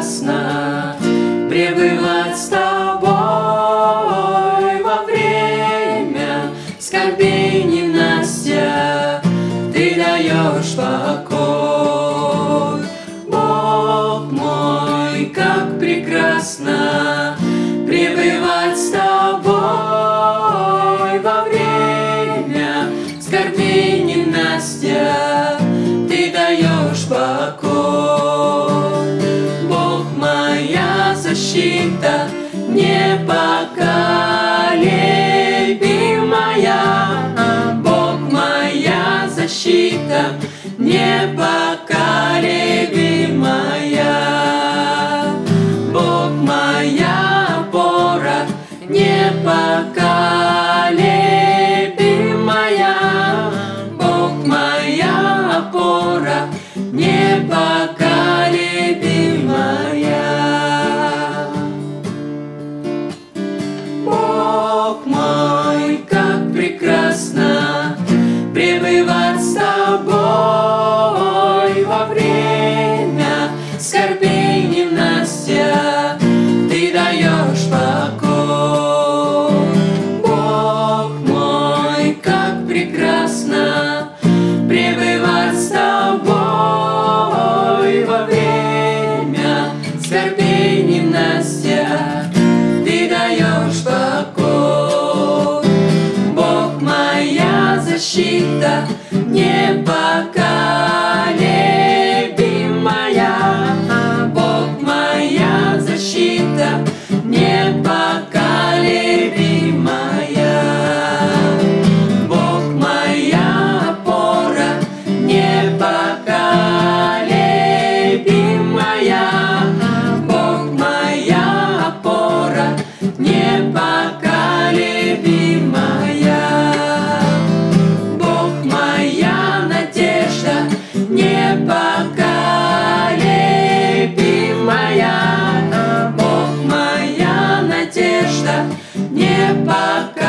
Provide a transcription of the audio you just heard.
прекрасно пребывать с тобой во время скорбей ненастья. Ты даешь покой, Бог мой, как прекрасно пребывать с тобой во время скорбей ненастья. Ты даешь покой, Бог моя защита непоколебимая, Бог моя защита непоколебимая, Бог моя опора непоколебимая, Бог моя опора непоколебимая. Бог мой, как прекрасно пребывать с тобой во время скорбей ненастья. Ты даешь покой, Бог мой, как прекрасно пребывать с тобой во время скорбей ненастья. Ты даешь покой, Бог моя защита непоколебимая, Бог моя защита непоколебимая, Бог моя опора непоколебимая, Бог моя опора непоколебимая, Бог моя надежда непоколебимая, Бог моя надежда непоколебимая.